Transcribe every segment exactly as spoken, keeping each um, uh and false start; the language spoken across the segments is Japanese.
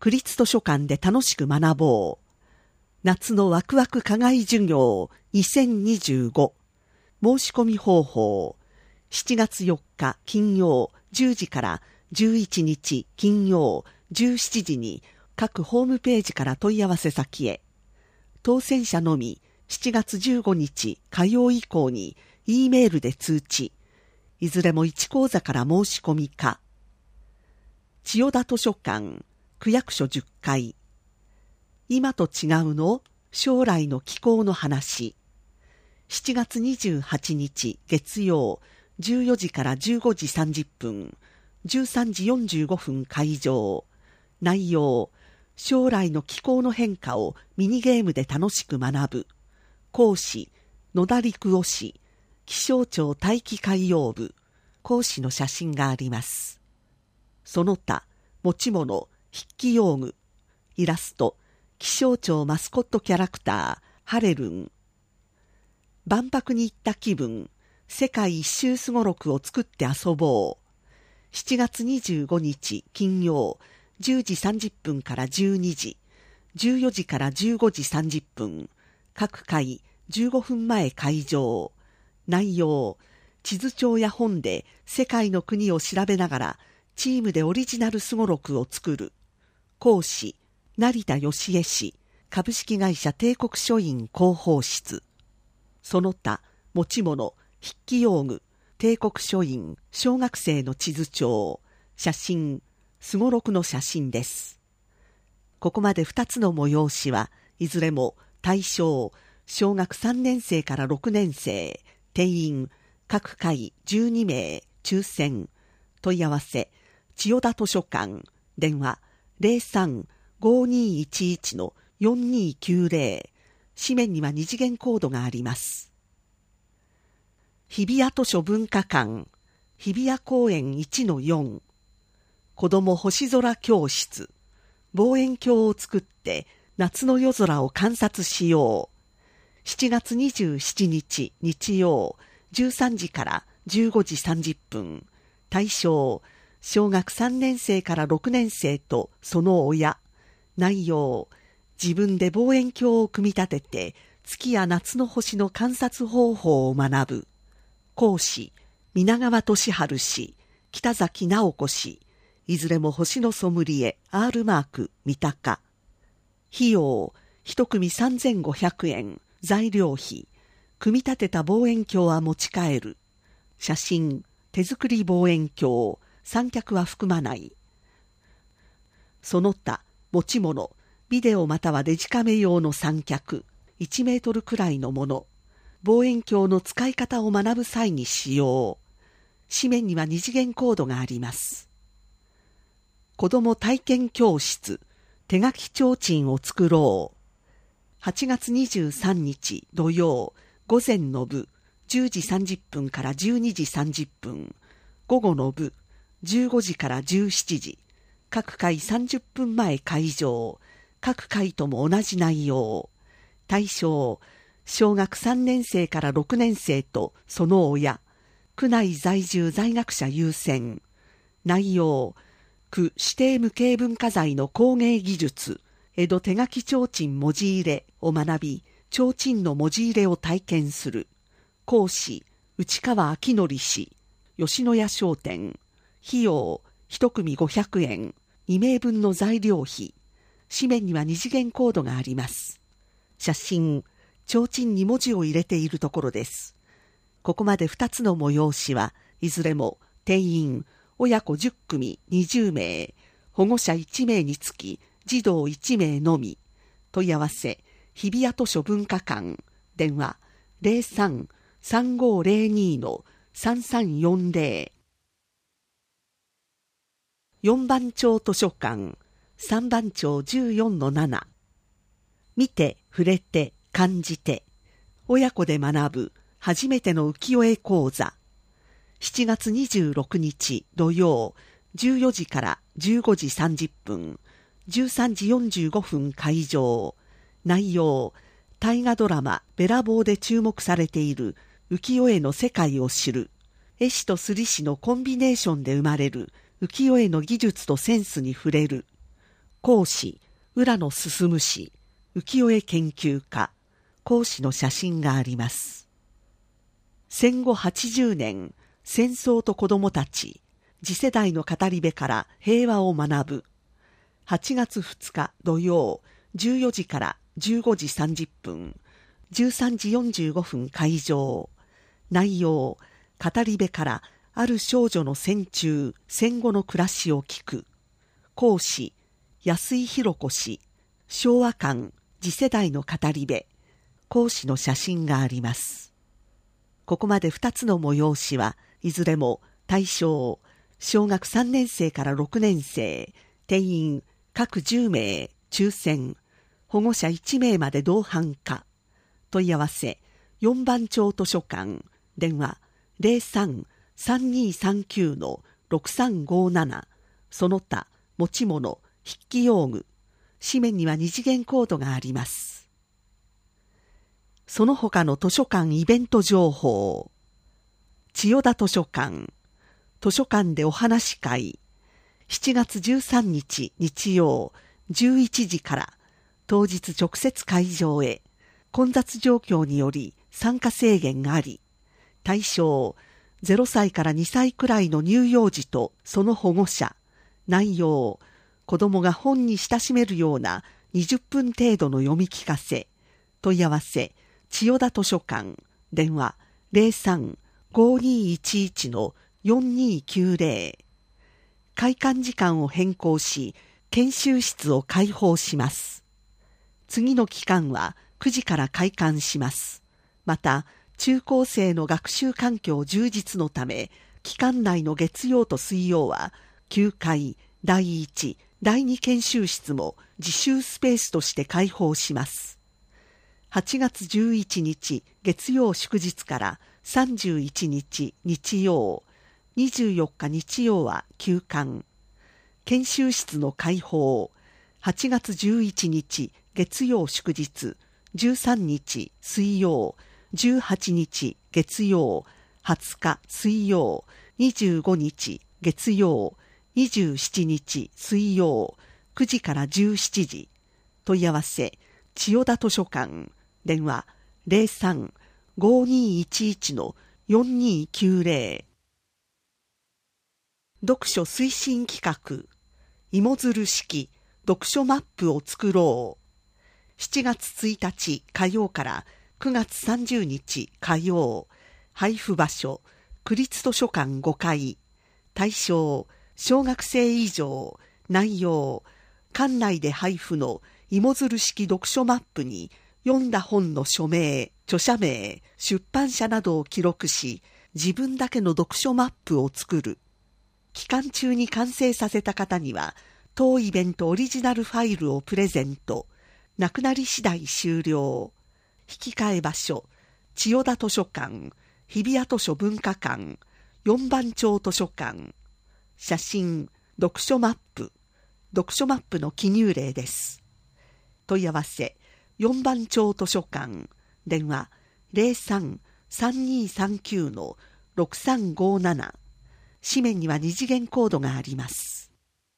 区立図書館で楽しく学ぼう。夏のワクワク課外授業にせんにじゅうご。申し込み方法。しちがつよっか金曜じゅうじからじゅういちにち金曜じゅうしちじに各ホームページから問い合わせ先へ。当選者のみしちがつじゅうごにち火曜以降に E メールで通知。いずれもいち講座から申し込みか。千代田図書館区役所じゅっかい。今と違うの将来の気候の話。しちがつにじゅうはちにち月曜じゅうよじからじゅうごじさんじゅっぷん、じゅうさんじよんじゅうごふん会場。内容、将来の気候の変化をミニゲームで楽しく学ぶ。講師、野田陸夫氏、気象庁大気海洋部。講師の写真があります。その他、持ち物、筆記用具、イラスト、気象庁マスコットキャラクター、ハレルン。万博に行った気分、世界一周すごろくを作って遊ぼう。しちがつにじゅうごにち金曜、じゅうじさんじゅっぷんからじゅうにじ、じゅうよじからじゅうごじさんじゅっぷん、各回じゅうごふんまえ会場。内容、地図帳や本で世界の国を調べながらチームでオリジナルすごろくを作る。講師、成田義恵氏、株式会社帝国書院広報室。その他、持ち物、筆記用具、帝国書院、小学生の地図帳、写真、すごろくの写真です。ここまでふたつの催しはいずれも対象、小学さんねんせいからろくねんせい、定員、各回じゅうにめい、抽選。問い合わせ、千代田図書館、電話 ゼロさん ごにいちいち よんにきゅうゼロ。紙面には二次元コードがあります。日比谷図書文化館、日比谷公園 いちのよん。子ども星空教室、望遠鏡を作って夏の夜空を観察しよう。しちがつにじゅうしちにち日曜、じゅうさんじからじゅうごじさんじゅっぷん。対象、小学さんねんせいからろくねんせいとその親。内容、自分で望遠鏡を組み立てて月や夏の星の観察方法を学ぶ。講師、皆川俊治氏、北崎直子氏。いずれも星のソムリエ R マーク三鷹。費用、一組さんぜんごひゃくえん。材料費。組み立てた望遠鏡は持ち帰る。写真、手作り望遠鏡。三脚は含まない。その他、持ち物、ビデオまたはデジカメ用の三脚。いちメートルくらいのもの。望遠鏡の使い方を学ぶ際に使用。紙面には二次元コードがあります。子ども体験教室、手書き提灯を作ろう。はちがつにじゅうさんにち土曜、午前の部、じゅうじさんじゅっぷんからじゅうにじさんじゅっぷん、午後の部、じゅうごじからじゅうしちじ、各回さんじゅっぷんまえ会場、各回とも同じ内容。対象、小学さんねんせいからろくねんせいとその親、区内在住在学者優先。内容、区指定無形文化財の工芸技術、江戸手書き提灯文字入れを学び、提灯の文字入れを体験する。講師、内川明則氏、吉野家商店。費用、一組ごひゃくえん。にめいぶんの材料費。紙面には二次元コードがあります。写真、提灯に文字を入れているところです。ここまでふたつの催しはいずれも定員、親子じゅっくみにじゅうめい、保護者いちめいにつき児童いちめいのみ。問い合わせ、日比谷図書文化館、電話 ゼロさん さんごゼロに さんさんよんゼロ。よんばん町図書館、さんばん町 じゅうよんのなな。見て、触れて、感じて、親子で学ぶ初めての浮世絵講座。しちがつにじゅうろくにち土曜、じゅうよじからじゅうごじさんじゅっぷん、じゅうさんじよんじゅうごふん会場。内容、大河ドラマべらぼうで注目されている浮世絵の世界を知る。絵師と摺師のコンビネーションで生まれる浮世絵の技術とセンスに触れる。 講師浦野進氏、浮世絵研究家、講師の写真があります。戦後はちじゅうねん、戦争と子どもたち、次世代の語り部から平和を学ぶ。はちがつふつか土曜、じゅうよじからじゅうごじさんじゅっぷん、じゅうさんじよんじゅうごふん会場。内容、語り部からある少女の戦中、戦後の暮らしを聞く。講師、安井弘子氏、昭和館、次世代の語り部。講師の写真があります。ここまでふたつの催しはいずれも対象、小学さんねんせいからろくねんせい、定員各じゅうめい、抽選、保護者いちめいまで同伴可。問い合わせ、よんばん町図書館、電話 ゼロさん さんにーさんきゅう のろくさんごーなな、その他、持ち物、筆記用具、紙面には二次元コードがあります。その他の図書館イベント情報。千代田図書館、図書館でお話会、しちがつじゅうさんにち日曜じゅういちじから当日直接会場へ。混雑状況により参加制限があり、対象ゼロさいからにさいくらいの乳幼児とその保護者。内容、子どもが本に親しめるようなにじゅっぷん程度の読み聞かせ。問い合わせ、千代田図書館、電話 ゼロさん ごーにーいちいち のよんにーきゅうぜろ。開館時間を変更し、研修室を開放します。次の期間はくじから開館します。また、中高生の学習環境充実のため、期間内の月曜と水曜は、きゅうかい、だいいち、だいに研修室も自習スペースとして開放します。はちがつじゅういちにち月曜祝日からさんじゅういちにち日曜、にじゅうよっか日曜は休館。研修室の開放、はちがつじゅういちにち月曜祝日、じゅうさんにち水曜、じゅうはちにち月曜、はつか水曜、にじゅうごにち月曜、にじゅうしちにち水曜、くじからじゅうしちじ。問い合わせ、千代田図書館、電話 ゼロさん ごーにーいちいち のよんにーきゅうぜろ。読書推進企画、芋づる式読書マップを作ろう。しちがつついたち火曜からくがつさんじゅうにち火曜。配布場所、区立図書館ごかい。対象、小学生以上。内容、館内で配布の芋づる式読書マップに読んだ本の署名、著者名、出版社などを記録し、自分だけの読書マップを作る。期間中に完成させた方には、当イベントオリジナルファイルをプレゼント。なくなり次第終了。引き換え場所、千代田図書館、日比谷図書文化館、よんばん町図書館。写真、読書マップ。読書マップの記入例です。問い合わせ、よんばん町図書館、電話 ゼロさん さんにーさんきゅう のろくさんごーなな。紙面には二次元コードがあります。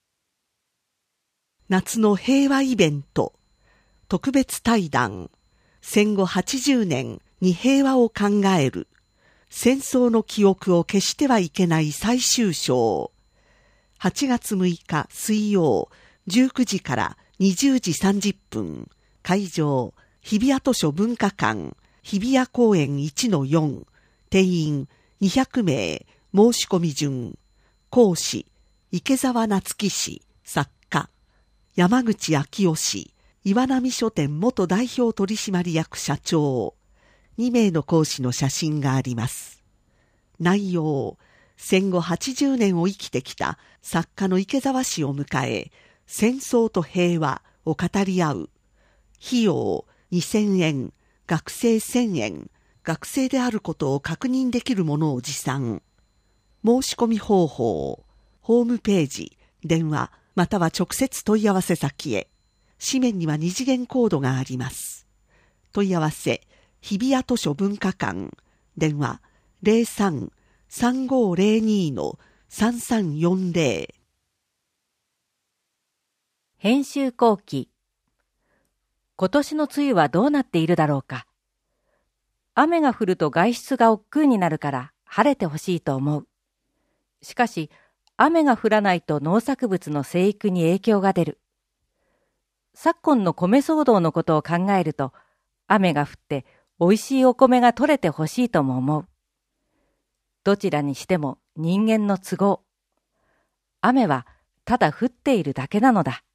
夏の平和イベント、特別対談、戦後はちじゅうねんに平和を考える、戦争の記憶を消してはいけない最終章。はちがつむいか水曜、じゅうくじからにじゅうじさんじゅっぷん。会場、日比谷図書文化館、日比谷公園 いちのよん。定員にひゃくめい。申し込み順。講師、池澤夏樹氏、作家。山口昭夫氏、岩波書店元代表取締役社長。にめいの講師の写真があります。内容、戦後はちじゅうねんを生きてきた作家の池澤氏を迎え、戦争と平和を語り合う。費用にせんえん、学生せんえん、学生であることを確認できるものを持参。申し込み方法、ホームページ、電話、または直接問い合わせ先へ。紙面には二次元コードがあります。問い合わせ、日比谷図書文化館、電話 ゼロさん さんごーぜろに のさんさんよんぜろ。 編集後期。今年の梅雨はどうなっているだろうか。雨が降ると外出が億劫になるから晴れてほしいと思う。しかし、雨が降らないと農作物の生育に影響が出る。昨今の米騒動のことを考えると、雨が降っておいしいお米が取れてほしいとも思う。どちらにしても人間の都合。雨はただ降っているだけなのだ。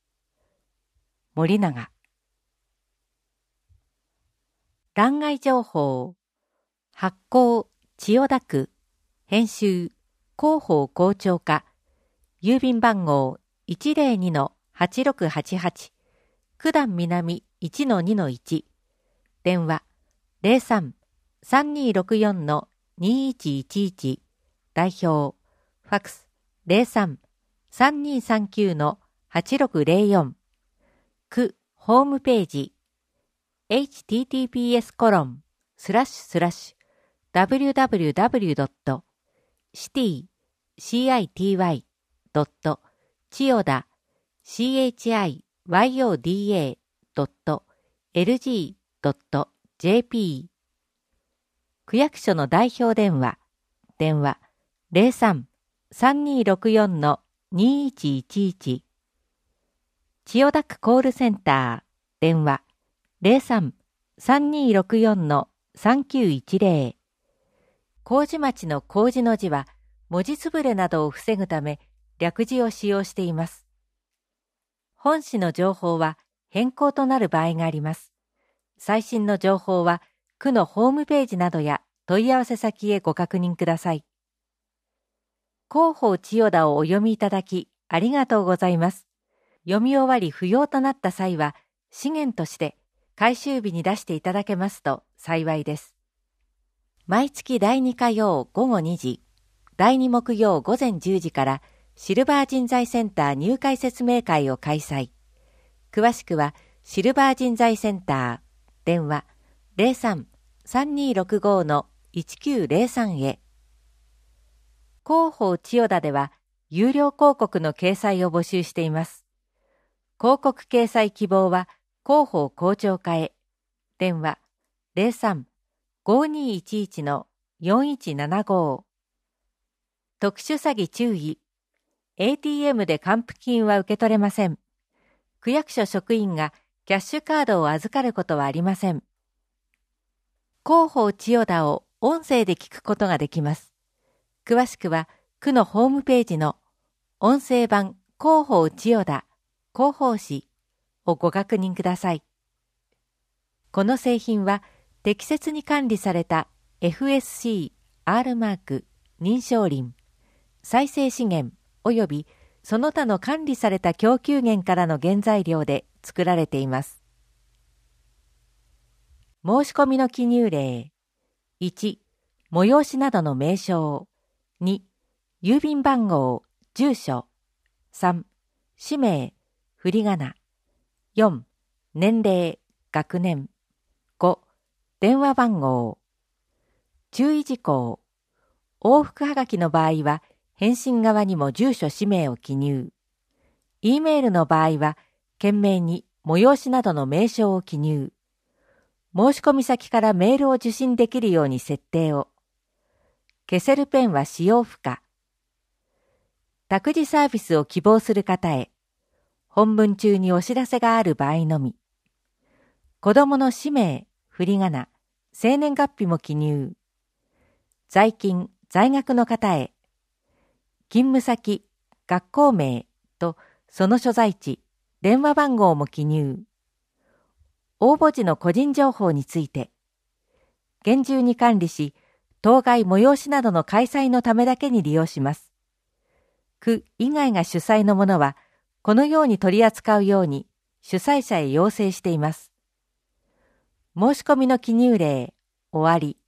森永。欄外情報。発行千代田区。編集広報校長課。郵便番号 いちまるにのはちろくはちはち。九段南 いちのにのいち。電話 ゼロさん さんにーろくよんのにいちいちいち。代表ファックス ゼロさん さんにーさんきゅうのはちろくゼロよん。区ホームページ エイチティーティーピーエスコロンスラッシュスラッシュダブリューダブリューダブリュードットシティシーアイティーワイドット千代田 シーエイチアイワイオーディーエードットエルジードットジェーピー。区役所の代表電話電話 ゼロさん さんにーろくよんのにいちいちいち。千代田区コールセンター電話 ゼロさん さんにーろくよんのさんきゅういちゼロ。麹町の麹の字は文字つぶれなどを防ぐため略字を使用しています。本誌の情報は変更となる場合があります。最新の情報は区のホームページなどや問い合わせ先へご確認ください。広報千代田をお読みいただきありがとうございます。読み終わり不要となった際は資源として回収日に出していただけますと幸いです。毎月だいに火曜午後にじ、だいに木曜午前じゅうじからシルバー人材センター入会説明会を開催。詳しくはシルバー人材センター電話 ゼロさん さんにーろくごのいちきゅうゼロさん へ。広報千代田では有料広告の掲載を募集しています。広告掲載希望は広報校長課へ。電話 ゼロさん ごにーいちいちのよんいちななご。特殊詐欺注意。エーティーエム で還付金は受け取れません。区役所職員がキャッシュカードを預かることはありません。広報千代田を音声で聞くことができます。詳しくは区のホームページの音声版広報千代田広報誌をご確認ください。この製品は適切に管理された エフエスシー、アール マーク、認証林、再生資源及びその他の管理された供給源からの原材料で作られています。申し込みの記入例。いち、催しなどの名称。に、郵便番号、住所。さん、氏名、振り仮名。よん、年齢、学年。ご、電話番号。注意事項。往復はがきの場合は、返信側にも住所氏名を記入。E メールの場合は、件名に催しなどの名称を記入。申し込み先からメールを受信できるように設定を。消せるペンは使用不可。託児サービスを希望する方へ。本文中にお知らせがある場合のみ。子供の氏名、振り仮名、生年月日も記入。在勤、在学の方へ。勤務先、学校名とその所在地、電話番号も記入。応募時の個人情報について、厳重に管理し、当該催しなどの開催のためだけに利用します。区以外が主催のものは、このように取り扱うように主催者へ要請しています。申し込みの記入例、終わり。